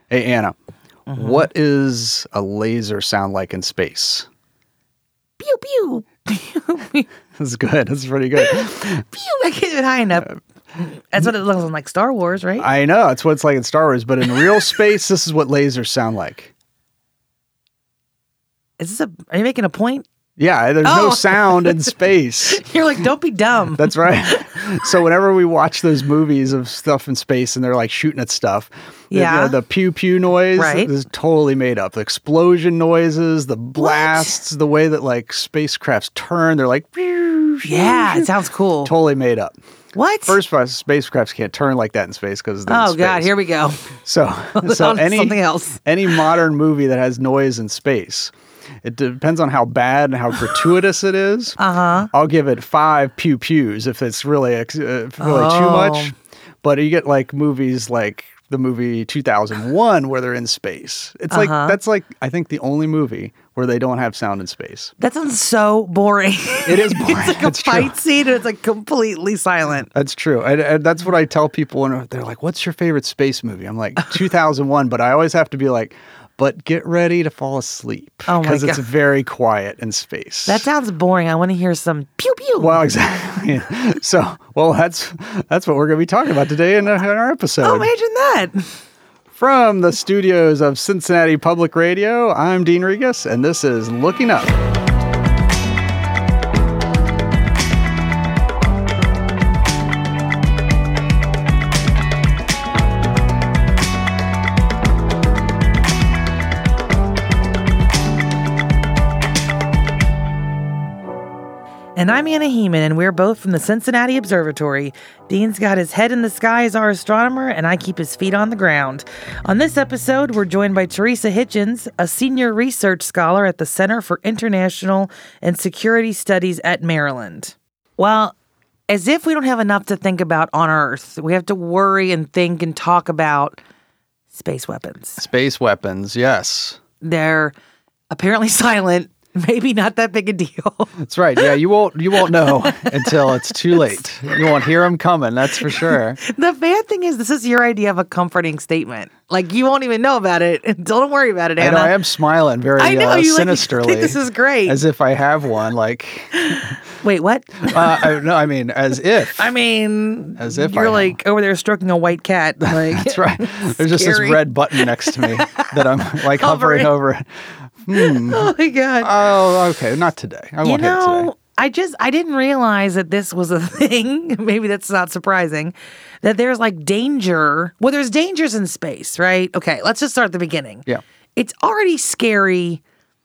Hey, Anna, what is a laser sound like in space? Pew, pew. That's good. That's pretty good. Pew. I can't do it high enough. That's what it looks like Star Wars, right? I know. It's what it's like in Star Wars. But in real space, this is what lasers sound like. Are you making a point? Yeah, there's no sound in space. You're like, don't be dumb. That's right. So whenever we watch those movies of stuff in space and they're like shooting at stuff, the pew pew noise is totally made up. The explosion noises, the blasts, the way that like spacecrafts turn, they're like, yeah, it sounds cool. Totally made up. What? First of all, spacecrafts can't turn like that in space because they're in space. God, here we go. So something else. Any modern movie that has noise in space, it depends on how bad and how gratuitous it is. I'll give it 5 pew pews if it's really too much. But you get like movies like the movie 2001 where they're in space. It's like that's like I think the only movie where they don't have sound in space. That sounds so boring. It is boring. It's like a fight scene and it's like completely silent. That's true. And that's what I tell people when they're like, "What's your favorite space movie?" I'm like, 2001, but I always have to be like, but get ready to fall asleep because it's very quiet in space. That sounds boring. I want to hear some pew pew. Well, exactly. So, that's what we're going to be talking about today in our episode. Oh, imagine that. From the studios of Cincinnati Public Radio, I'm Dean Regas, and this is Looking Up. And I'm Anna Heeman, and we're both from the Cincinnati Observatory. Dean's got his head in the sky as our astronomer, and I keep his feet on the ground. On this episode, we're joined by Teresa Hitchens, a senior research scholar at the Center for International and Security Studies at Maryland. Well, as if we don't have enough to think about on Earth, we have to worry and think and talk about space weapons. Space weapons, yes. They're apparently silent. Maybe not that big a deal. That's right. Yeah, you won't know until it's too late. You won't hear them coming, that's for sure. The bad thing is this is your idea of a comforting statement. Like you won't even know about it. Don't worry about it, Anna. I know, I am smiling very sinisterly. Think this is great. As if I have one, like... Wait, what? No, I mean, as if. As if you're like over there stroking a white cat. Like, that's right. There's just this red button next to me that I'm like hovering over. Oh my God. Oh, okay. Not today. I won't hit it today. I didn't realize that this was a thing. Maybe that's not surprising. That there's like danger. Well, there's dangers in space, right? Okay, let's just start at the beginning. Yeah. It's already scary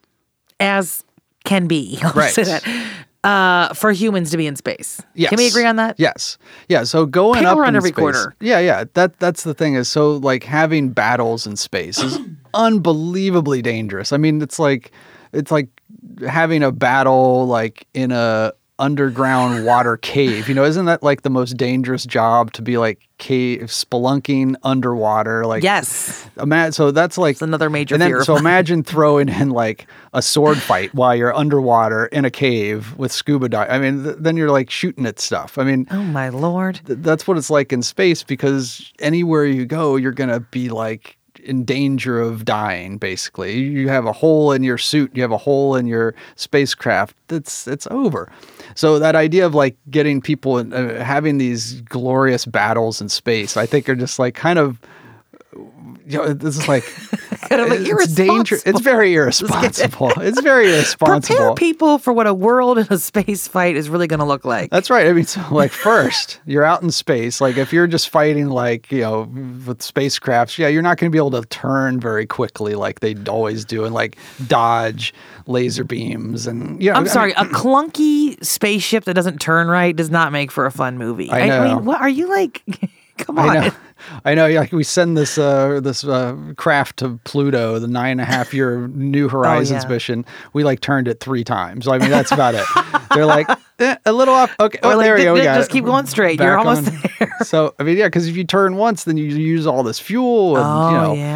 as can be. I'll say that. For humans to be in space. Yes. Can we agree on that? Yes. Yeah. So going people up run in every space, quarter. Yeah. That's the thing is so like having battles in space is unbelievably dangerous. I mean, it's like having a battle like in a underground water cave. You know, isn't that like the most dangerous job to be like cave spelunking underwater? Like yes. So that's like it's another major fear. So imagine throwing in like a sword fight while you're underwater in a cave with scuba diving. I mean, then you're like shooting at stuff. I mean, oh my Lord. That's what it's like in space because anywhere you go, you're gonna be like in danger of dying, basically. You have a hole in your suit, you have a hole in your spacecraft, it's over. So that idea of like getting people having these glorious battles in space, I think are just like kind of, you know, this is like kind of like irresponsible. It's very irresponsible. It's very irresponsible. Prepare people for what a world in a space fight is really going to look like. That's right. I mean, so like first, you're out in space. Like if you're just fighting like, you know, with spacecrafts, yeah, you're not going to be able to turn very quickly like they always do and like dodge laser beams and, you know. I'm sorry, a clunky spaceship that doesn't turn right does not make for a fun movie. I know. I mean, what are you like? Come on. I know. Like we send this craft to Pluto, the 9.5-year New Horizons mission. We like turned it 3 times. So, I mean, that's about it. They're like a little off. Okay, there we go. We got just keep going straight. You're almost there. So I mean, yeah, because if you turn once, then you use all this fuel. And, yeah.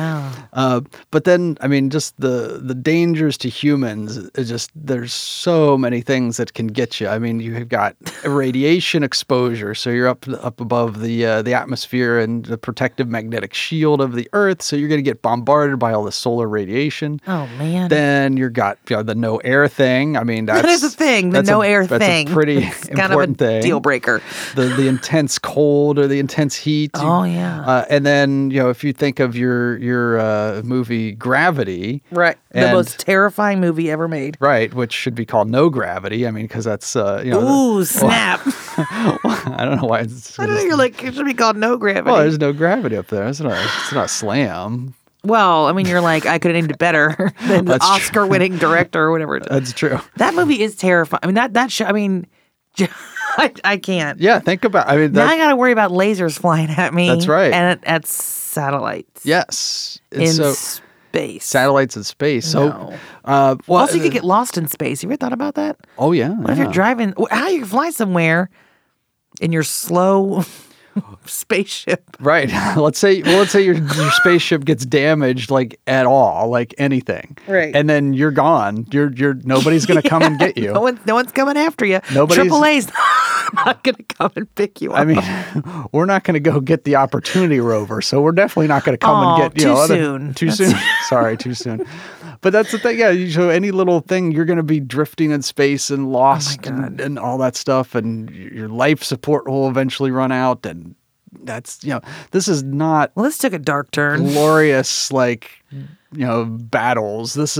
But then, I mean, just the dangers to humans is just there's so many things that can get you. I mean, you have got radiation exposure, so you're up above the atmosphere and the protective magnetic shield of the Earth, so you're going to get bombarded by all the solar radiation. Oh man! Then you've got the no air thing. I mean, that is a thing. The no air thing. That's a pretty it's important kind of a thing. Deal breaker. The intense cold or the intense heat. Oh yeah. And then if you think of your movie Gravity, right, the most terrifying movie ever made, right, which should be called No Gravity. I mean, because that's ooh, snap. I don't know why. I don't know. You're like, it should be called No Gravity. Well, there's no gravity up there. It's not Slam. Well, I mean, you're like, I could have named it better than the Oscar-winning director or whatever. That's true. That movie is terrifying. I mean, that show. I mean, I can't. Yeah, think about. I mean, now I got to worry about lasers flying at me. That's right. And at satellites. Yes, in space. Satellites in space. So, no. Well, also, you could get lost in space. You ever thought about that? Oh yeah. What if you're driving? How you fly somewhere in your slow spaceship? Right. Let's say your spaceship gets damaged, like at all, like anything. Right. And then you're gone. You're nobody's gonna come and get you. No one's coming after you. Nobody's AAA's not gonna come and pick you up. I mean, we're not gonna go get the Opportunity rover, so we're definitely not gonna come and get soon. Too soon. Sorry, too soon. But that's the thing. Yeah. So any little thing, you're going to be drifting in space and lost and all that stuff. And your life support will eventually run out. And that's, this is not. Well, this took a dark turn. Glorious, battles. This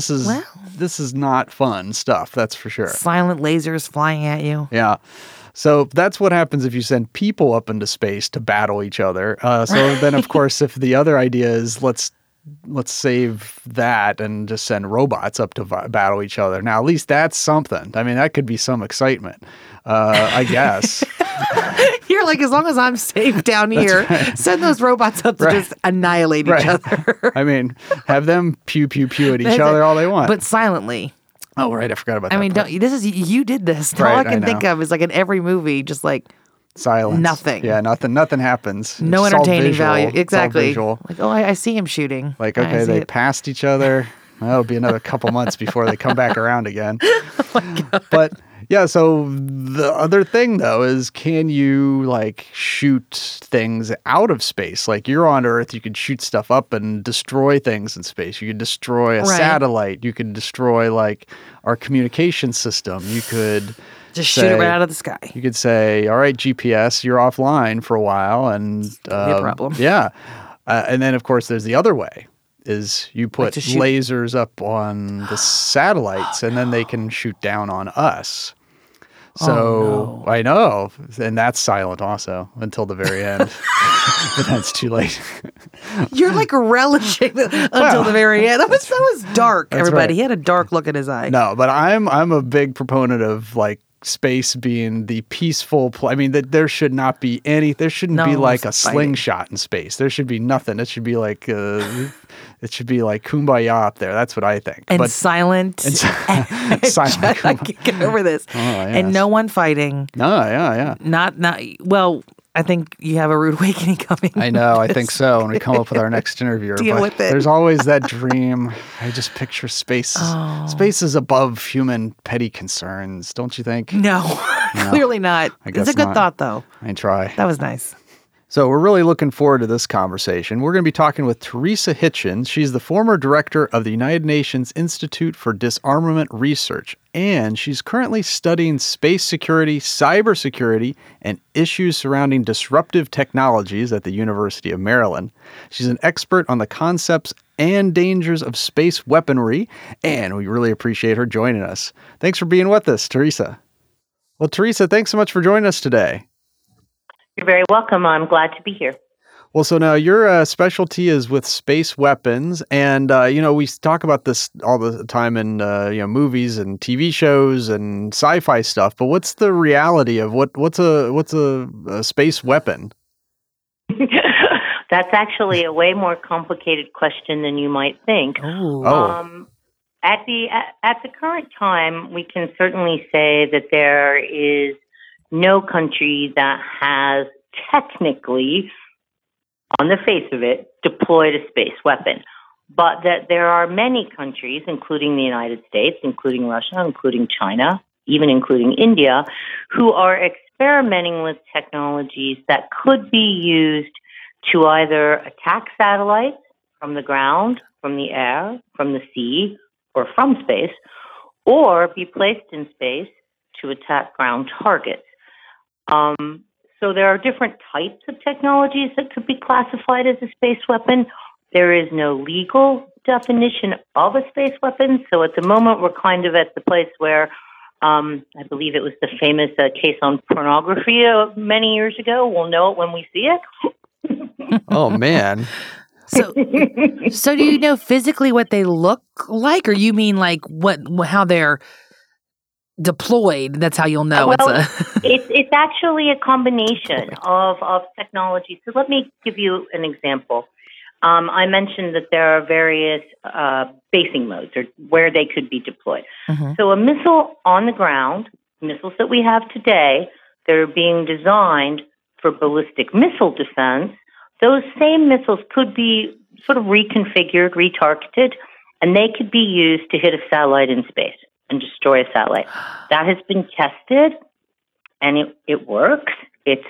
is not fun stuff. That's for sure. Silent lasers flying at you. Yeah. So that's what happens if you send people up into space to battle each other. So then, of course, if the other idea is let's save that and just send robots up to battle each other. Now, at least that's something. I mean, that could be some excitement, I guess. You're like, as long as I'm safe down here, send those robots up to just annihilate each other. I mean, have them pew, pew, pew at each other all they want. But silently. Oh, right. I forgot about that. I mean, you did this. All I can think of is like in every movie, just like, silence. Nothing. Yeah, nothing happens. No entertaining value. Exactly. Like, I see him shooting. Like, okay, they passed each other. Well, it'll be another couple months before they come back around again. Oh my God. But yeah, so the other thing though is, can you shoot things out of space? Like, you're on Earth, you could shoot stuff up and destroy things in space. You could destroy a satellite. You could destroy our communication system. You could just shoot it right out of the sky. You could say, all right, GPS, you're offline for a while. And be a problem. Yeah. And then, of course, there's the other way, is you put lasers up on the satellites and then they can shoot down on us. So I know. And that's silent also until the very end. But that's too late. You're relishing until the very end. That was dark, everybody. Right. He had a dark look in his eye. No, but I'm a big proponent of space being the peaceful I mean, that there should not be there shouldn't be a slingshot in space. There should be nothing. It should be it should be Kumbaya up there. That's what I think. And silent. Silent. I can't get over this. Oh, yes. And no one fighting. No, yeah. Not well, I think you have a rude awakening coming. I know. I think so. When we come up with our next interviewer. Deal with it. There's always that dream. I just picture space. Oh. Space is above human petty concerns, don't you think? No, clearly not. I guess it's a good not. thought, though. I try. That was nice. So we're really looking forward to this conversation. We're going to be talking with Teresa Hitchens. She's the former director of the United Nations Institute for Disarmament Research, and she's currently studying space security, cybersecurity, and issues surrounding disruptive technologies at the University of Maryland. She's an expert on the concepts and dangers of space weaponry, and we really appreciate her joining us. Thanks for being with us, Teresa. Well, Teresa, thanks so much for joining us today. You're very welcome. I'm glad to be here. Well, so now your specialty is with space weapons, and we talk about this all the time in movies and TV shows and sci-fi stuff. But what's the reality of what's a space weapon? That's actually a way more complicated question than you might think. Oh. At the current time, we can certainly say that there is no country that has technically, on the face of it, deployed a space weapon. but that there are many countries, including the United States, including Russia, including China, even including India, who are experimenting with technologies that could be used to either attack satellites from the ground, from the air, from the sea, or from space, or be placed in space to attack ground targets. So there are different types of technologies that could be classified as a space weapon. There is no legal definition of a space weapon. So at the moment, we're kind of at the place where I believe it was the famous case on pornography many years ago. We'll know it when we see it. Oh, man. So do you know physically what they look like, or you mean like how they're deployed? That's how you'll know. Well, it's actually a combination of technology. So let me give you an example. I mentioned that there are various basing modes or where they could be deployed. Mm-hmm. So a missile on the ground, missiles that we have today, they're being designed for ballistic missile defense. Those same missiles could be sort of reconfigured, retargeted, and they could be used to hit a satellite in space and destroy a satellite. That has been tested, and it works. It's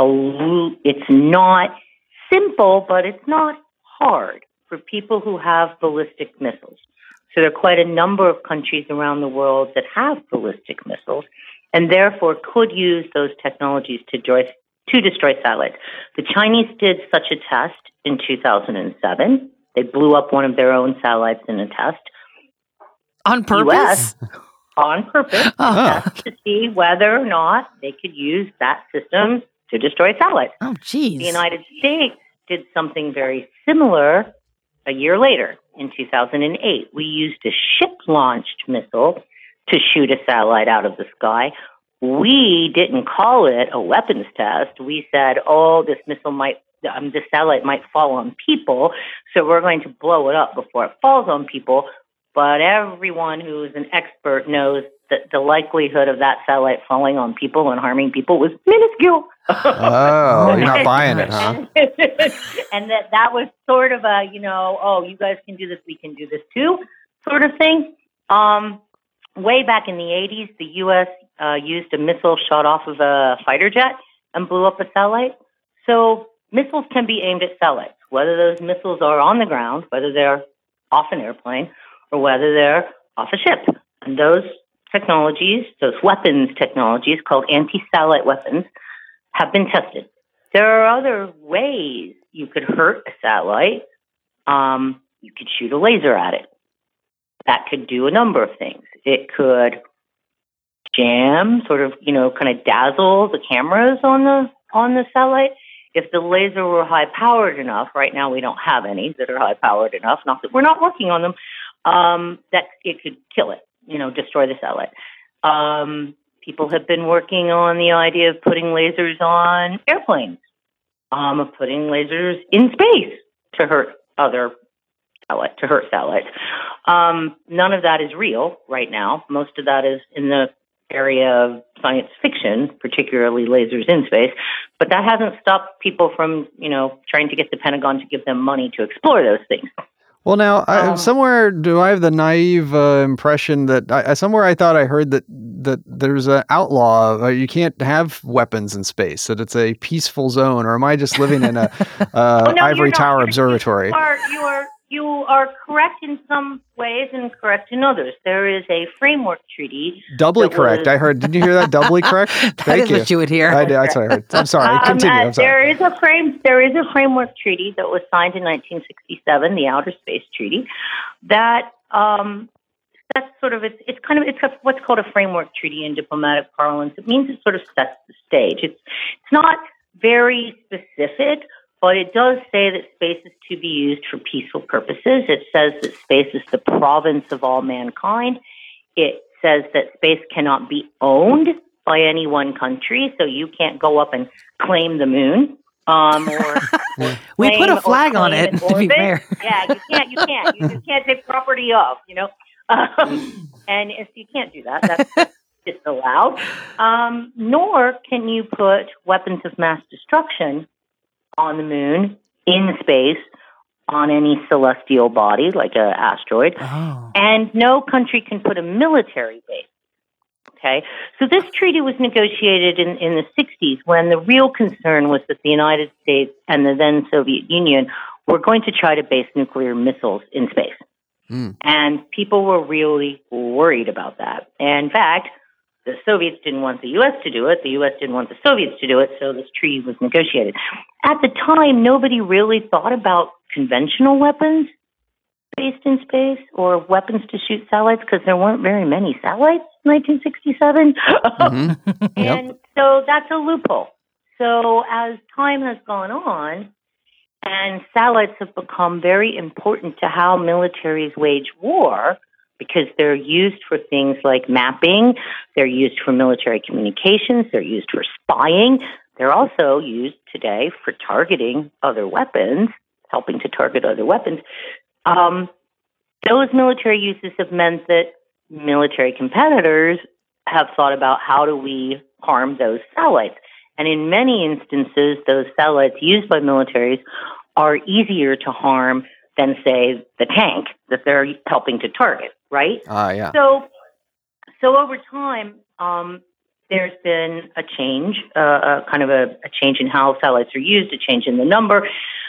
not simple, but it's not hard for people who have ballistic missiles. So there are quite a number of countries around the world that have ballistic missiles, and therefore could use those technologies to destroy satellites. The Chinese did such a test in 2007. They blew up one of their own satellites in a test. On purpose? US, on purpose, to see whether or not they could use that system to destroy satellites. Oh, geez. The United States did something very similar a year later in 2008. We used a ship-launched missile to shoot a satellite out of the sky. We didn't call it a weapons test. We said, this satellite might fall on people, so we're going to blow it up before it falls on people. But everyone who is an expert knows that the likelihood of that satellite falling on people and harming people was minuscule. Oh, you're not buying it, huh? And that was sort of a, you guys can do this, we can do this too, sort of thing. Way back in the 80s, the U.S. Used a missile shot off of a fighter jet and blew up a satellite. So missiles can be aimed at satellites, whether those missiles are on the ground, whether they're off an airplane, or whether they're off a ship. And those technologies, those weapons technologies called anti-satellite weapons, have been tested. There are other ways you could hurt a satellite. You could shoot a laser at it. That could do a number of things. It could jam, sort of, kind of dazzle the cameras on the satellite. If the laser were high-powered enough, right now we don't have any that are high-powered enough, not that we're not working on them, that it could kill it, destroy the satellite. People have been working on the idea of putting lasers on airplanes, of putting lasers in space to hurt satellites. None of that is real right now. Most of that is in the area of science fiction, particularly lasers in space. But that hasn't stopped people from, trying to get the Pentagon to give them money to explore those things. Well, now, somewhere, do I have the naive impression that somewhere I thought I heard that there's an outlaw, you can't have weapons in space, that it's a peaceful zone, or am I just living in a ivory tower observatory? You are correct in some ways and correct in others. There is a framework treaty. Doubly correct. I heard. Didn't you hear that? Doubly correct? That is what you would hear. That's what I heard. I'm sorry. Continue. I'm sorry. There is a framework treaty that was signed in 1967, the Outer Space Treaty. That's sort of it's what's called a framework treaty in diplomatic parlance. It means it sort of sets the stage. It's not very specific, but it does say that space is to be used for peaceful purposes. It says that space is the province of all mankind. It says that space cannot be owned by any one country, so you can't go up and claim the moon. We put a flag on it, to be fair. Yeah, you can't. You can't take property of, and if you can't do that, that's disallowed. Nor can you put weapons of mass destruction on the moon, in space, on any celestial body, like an asteroid, and no country can put a military base. Okay, so this treaty was negotiated in the 60s when the real concern was that the United States and the then Soviet Union were going to try to base nuclear missiles in space. And people were really worried about that. And in fact, the Soviets didn't want the U.S. to do it. The U.S. didn't want the Soviets to do it, so this treaty was negotiated. At the time, nobody really thought about conventional weapons based in space or weapons to shoot satellites because there weren't very many satellites in 1967. And so that's a loophole. So as time has gone on and satellites have become very important to how militaries wage war because they're used for things like mapping, they're used for military communications, they're used for spying, they're also used today for targeting other weapons, helping to target other weapons. Those military uses have meant that military competitors have thought about how do we harm those satellites. And in many instances, those satellites used by militaries are easier to harm than, say, the tank that they're helping to target, right? Yeah. So over time, there's been a change, kind of a change in how satellites are used, a change in the number.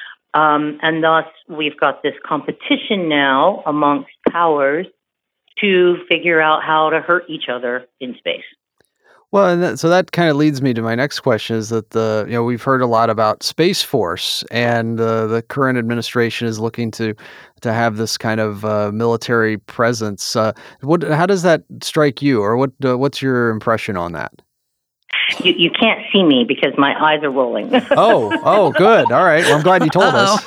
And thus, we've got this competition now amongst powers to figure out how to hurt each other in space. Well, and so that kind of leads me to my next question: is that we've heard a lot about Space Force, and the current administration is looking to have this kind of military presence. How does that strike you, or what's your impression on that? You can't see me because my eyes are rolling. Oh, good. All right. Well, I'm glad you told us.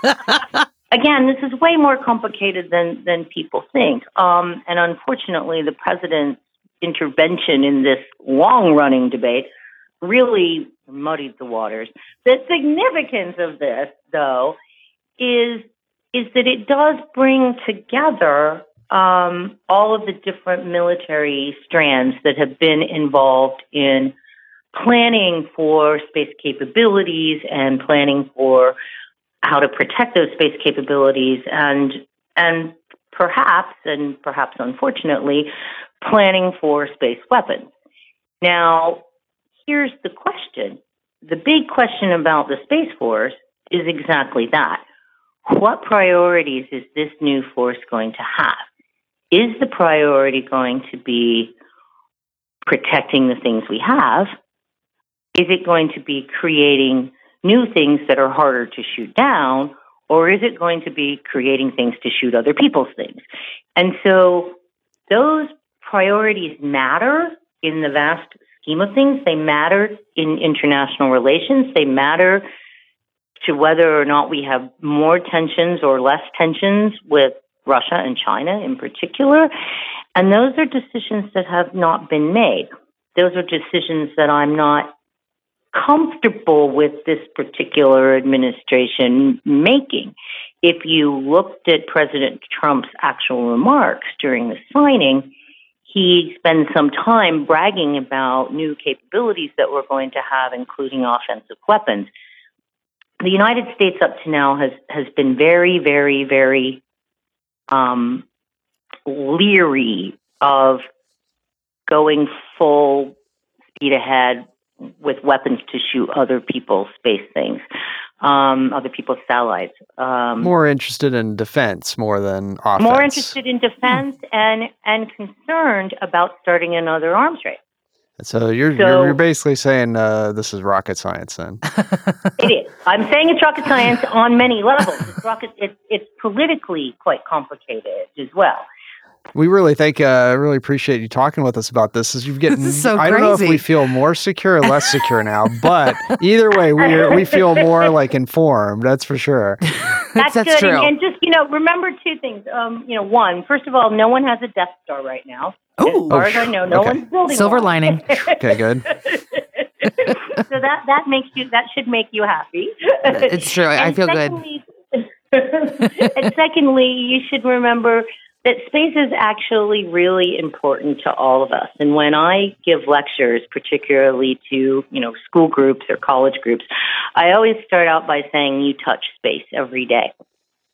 Again, this is way more complicated than people think. And unfortunately, the president's intervention in this long-running debate really muddied the waters. The significance of this, though, is that it does bring together all of the different military strands that have been involved in planning for space capabilities and planning for how to protect those space capabilities and perhaps unfortunately, planning for space weapons. Now, here's the question. The big question about the Space Force is exactly that. What priorities is this new force going to have? Is the priority going to be protecting the things we have? Is it going to be creating new things that are harder to shoot down? Or is it going to be creating things to shoot other people's things? And so those priorities matter in the vast scheme of things. They matter in international relations. They matter to whether or not we have more tensions or less tensions with Russia and China in particular. And those are decisions that have not been made. Those are decisions that I'm not comfortable with this particular administration making. If you looked at President Trump's actual remarks during the signing, he spent some time bragging about new capabilities that we're going to have, including offensive weapons. The United States up to now has been very, very, very leery of going full speed ahead with weapons to shoot other people's space things, other people's satellites. More interested in defense more than offense. More interested in defense and concerned about starting another arms race. So you're basically saying this is rocket science then? It is. I'm saying it's rocket science on many levels. It's politically quite complicated as well. We really really appreciate you talking with us about this. As you've getting, this is so I don't know if we feel more secure or less secure now, but either way, we feel more like informed. That's for sure. That's good. True. And just remember two things. One, first of all, no one has a Death Star right now. Ooh. As far as I know, no one's building Silver one. lining. Okay, good. So that should make you happy. It's true. I feel good. And secondly, you should remember that space is actually really important to all of us. And when I give lectures, particularly to, school groups or college groups, I always start out by saying you touch space every day.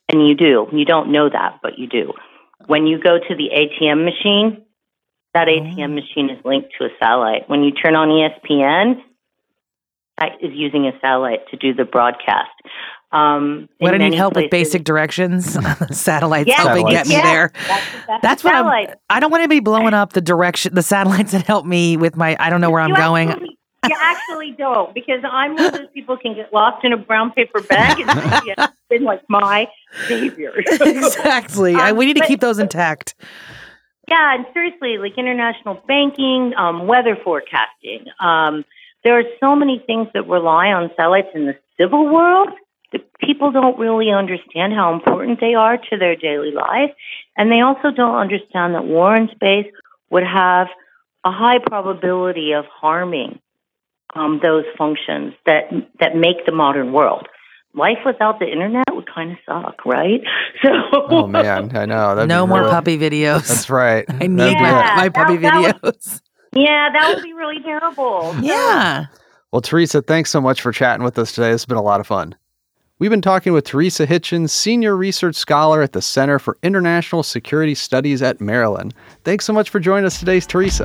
And you do. You don't know that, but you do. When you go to the ATM machine, that ATM machine is linked to a satellite. When you turn on ESPN, that is using a satellite to do the broadcast. When I need help with basic directions, satellites helping get me there. That's what I don't want to be blowing up the satellites that help me with I don't know where I'm going. You actually don't, because I'm one of those people who can get lost in a brown paper bag, and it's been like my savior. Exactly. We need to keep those intact. Yeah, and seriously, like international banking, weather forecasting. There are so many things that rely on satellites in the civil world that people don't really understand how important they are to their daily life. And they also don't understand that war in space would have a high probability of harming those functions that make the modern world. Life without the internet would kind of suck, right? So, oh man, I know. No more puppy videos. That's right. I need my puppy videos. That would be really terrible. Yeah. Well, Teresa, thanks so much for chatting with us today. It's been a lot of fun. We've been talking with Teresa Hitchens, Senior Research Scholar at the Center for International Security Studies at Maryland. Thanks so much for joining us today, Teresa.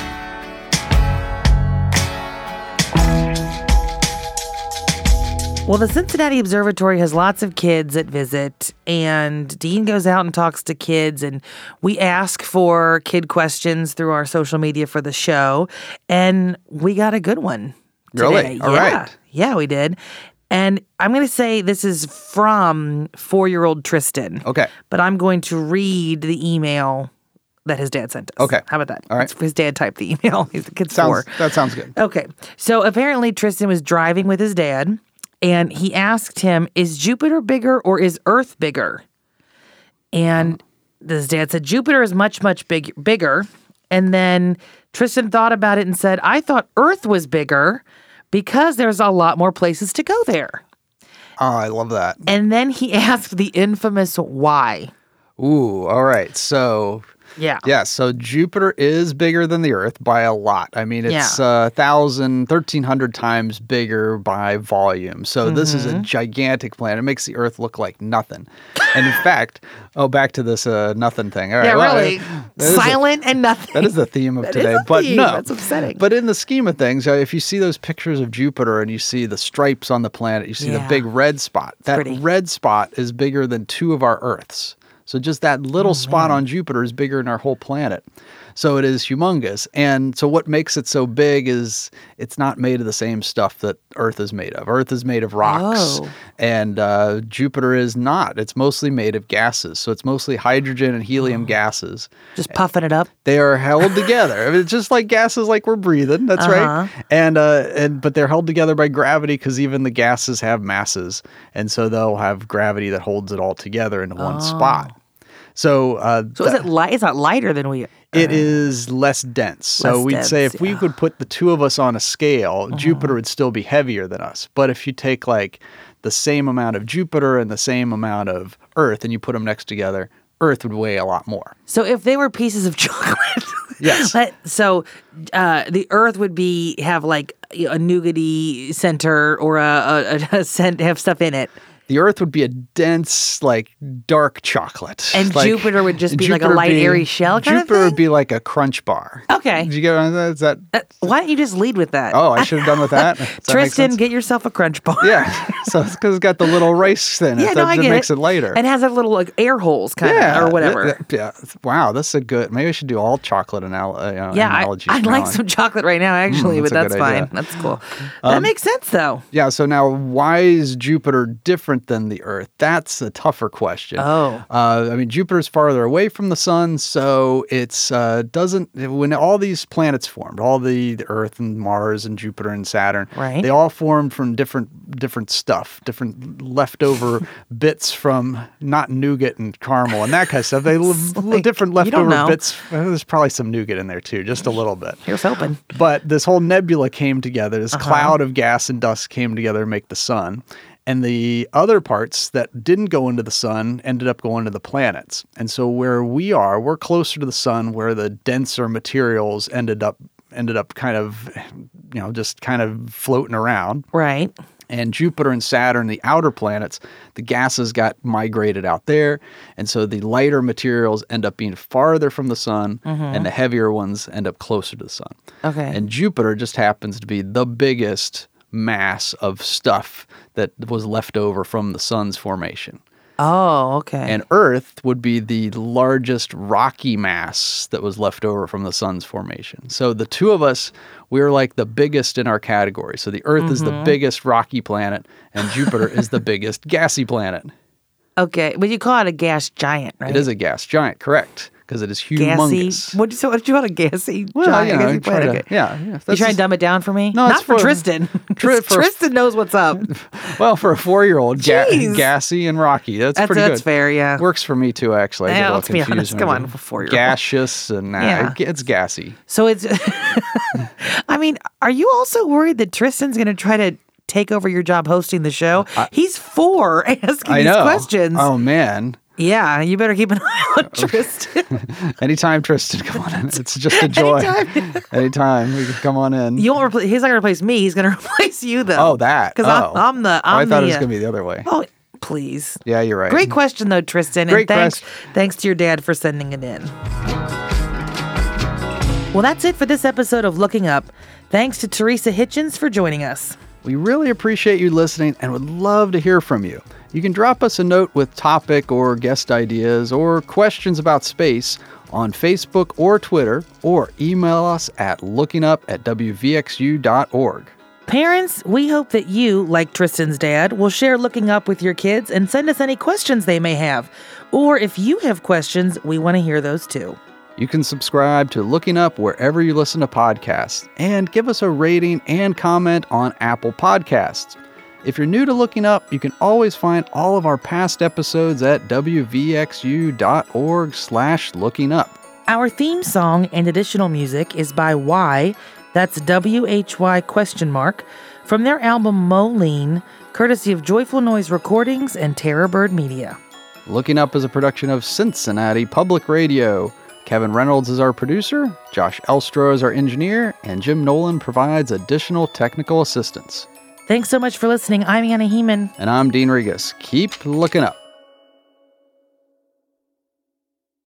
Well, the Cincinnati Observatory has lots of kids that visit, and Dean goes out and talks to kids, and we ask for kid questions through our social media for the show, and we got a good one today. Really? All right. Yeah, we did. And I'm going to say this is from 4-year-old Tristan. Okay. But I'm going to read the email that his dad sent us. Okay. How about that? All right. His dad typed the email. The kid's 4. That sounds good. Okay. So apparently Tristan was driving with his dad, and he asked him, is Jupiter bigger or is Earth bigger? And his dad said, Jupiter is much, much bigger. And then Tristan thought about it and said, I thought Earth was bigger because there's a lot more places to go there. Oh, I love that. And then he asked the infamous why. Ooh, all right. So... Yeah, so Jupiter is bigger than the Earth by a lot. I mean, it's 1,300 times bigger by volume. So this is a gigantic planet. It makes the Earth look like nothing. And in fact, back to this nothing thing. All right, really. Silent and nothing. That is the theme of today. But no, that's upsetting. But in the scheme of things, if you see those pictures of Jupiter and you see the stripes on the planet, you see the big red spot. That red spot is bigger than 2 of our Earths. So just that little spot on Jupiter is bigger than our whole planet. So it is humongous. And so what makes it so big is it's not made of the same stuff that Earth is made of. Earth is made of rocks. And Jupiter is not. It's mostly made of gases. So it's mostly hydrogen and helium gases. Just puffing it up? They are held together. I mean, it's just like gases like we're breathing. That's right. But they're held together by gravity because even the gases have masses. And so they'll have gravity that holds it all together in one spot. So is it light? It's not lighter than we. It is less dense. So we'd say if we could put the 2 of us on a scale, Jupiter would still be heavier than us. But if you take like the same amount of Jupiter and the same amount of Earth and you put them next together, Earth would weigh a lot more. So if they were pieces of chocolate, yes. So the Earth would have like a nougaty center or have stuff in it. The Earth would be a dense, like, dark chocolate. And Jupiter would just be like a light, airy shell kind of thing? Jupiter would be like a crunch bar. Okay. Did you get on that? Is that... why don't you just lead with that? Oh, I should have done with that. Tristan, get yourself a crunch bar. Yeah. So it's because it's got the little rice in it that makes it lighter. And has a little like air holes kind of, or whatever. Yeah. Wow, that's a good... Maybe I should do all chocolate analogies. I'd like some chocolate right now, actually, but that's fine. Idea. That's cool. That makes sense, though. Yeah, so now why is Jupiter different than the Earth? That's a tougher question. I mean, Jupiter's farther away from the sun, so it's when all these planets formed, all the Earth and Mars and Jupiter and Saturn, right. They all formed from different stuff, different leftover bits from not nougat and caramel and that kind of stuff. They different leftover bits. There's probably some nougat in there too, just a little bit. Here's hoping. But this whole nebula came together. This cloud of gas and dust came together to make the sun. And the other parts that didn't go into the sun ended up going to the planets. And so where we are, we're closer to the sun where the denser materials ended up kind of, just kind of floating around. Right. And Jupiter and Saturn, the outer planets, the gases got migrated out there. And so the lighter materials end up being farther from the sun, and the heavier ones end up closer to the sun. Okay. And Jupiter just happens to be the biggest mass of stuff that was left over from the sun's formation. Oh, okay. And Earth would be the largest rocky mass that was left over from the sun's formation. So the two of us, we're like the biggest in our category. So the Earth is the biggest rocky planet, and Jupiter is the biggest gassy planet. Okay, but you call it a gas giant, right? It is a gas giant, correct? Because it is humongous. Gassy. What did you call it? A gassy Well, giant? you know, Gassy try planet? to, yeah. You that's trying to dumb it down for me? No, Not it's for for- Tristan. 'Cause for- Tristan knows what's up. Well, for a 4-year-old, Jeez. gassy and rocky. That's pretty good. That's fair, yeah. Works for me too, actually. I get a Yeah, little let's be confused honest. when Come I on, do for 4-year-old. gaseous and Yeah. it's gassy. So it's, I mean, are you also worried that Tristan's going to try to take over your job hosting the show? He's 4 asking I these know. questions. Oh man. Yeah, you better keep an eye on Tristan. Anytime, Tristan, come on in. It's just a joy. Anytime we can come on in. You won't he's not going to replace me. He's going to replace you, though. Oh, that. Because I'm the. I thought it was the, going to be the other way. Oh, please. Yeah, you're right. Great question, though, Tristan. Great and thanks to your dad for sending it in. Well, that's it for this episode of Looking Up. Thanks to Teresa Hitchens for joining us. We really appreciate you listening and would love to hear from you. You can drop us a note with topic or guest ideas or questions about space on Facebook or Twitter, or email us at lookingup@wvxu.org. Parents, we hope that you, like Tristan's dad, will share Looking Up with your kids and send us any questions they may have. Or if you have questions, we want to hear those too. You can subscribe to Looking Up wherever you listen to podcasts, and give us a rating and comment on Apple Podcasts. If you're new to Looking Up, you can always find all of our past episodes at wvxu.org/lookingup. Our theme song and additional music is by Why, that's WHY ? From their album Moline, courtesy of Joyful Noise Recordings and Terror Bird Media. Looking Up is a production of Cincinnati Public Radio. Kevin Reynolds is our producer, Josh Elstro is our engineer, and Jim Nolan provides additional technical assistance. Thanks so much for listening. I'm Anna Heeman. And I'm Dean Regas. Keep looking up.